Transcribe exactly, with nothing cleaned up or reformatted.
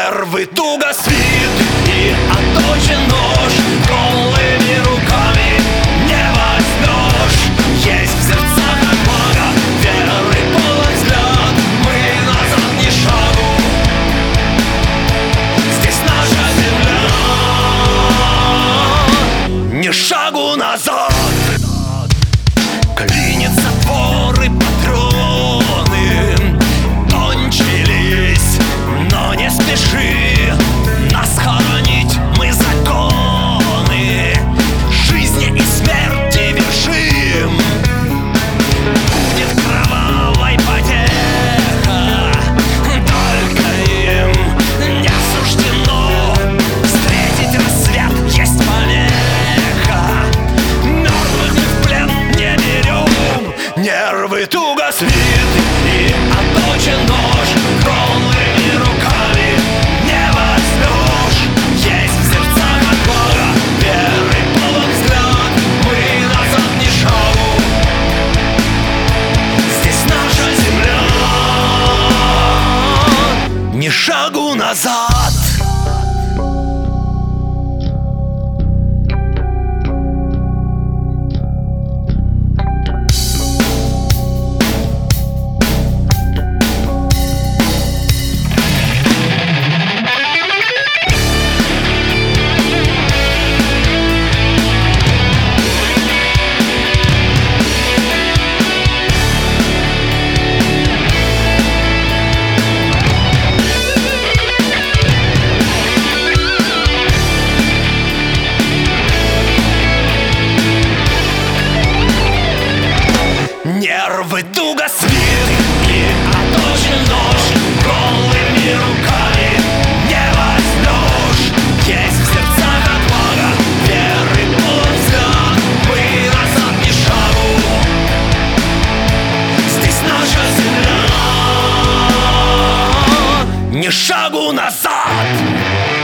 Нервы туго свит и отточен нож. Голыми руками не возьмешь. Есть в сердцах отвага, веры полон взгляд. Мы назад ни шагу, здесь наша земля. Ни шагу назад. Клинит затвор и патроны кончились, но не спеши нас хоронить, мы законы жизни и смерти вершим. Будет кровавой потеха, только им не суждено встретить рассвет, есть помеха. Мертвых мы в плен не берем. Нервы туго свит и отточен нож. Голыми руками не возьмешь. Есть в сердцах отвага, веры полон взгляд. Мы назад ни шагу, здесь наша земля. Ни шагу назад. Нервы туго свит и отточен нож. Голыми руками не возьмешь. Есть в сердцах отвага, веры полон взгляд. Мы назад ни шагу, здесь наша земля. Ни шагу назад.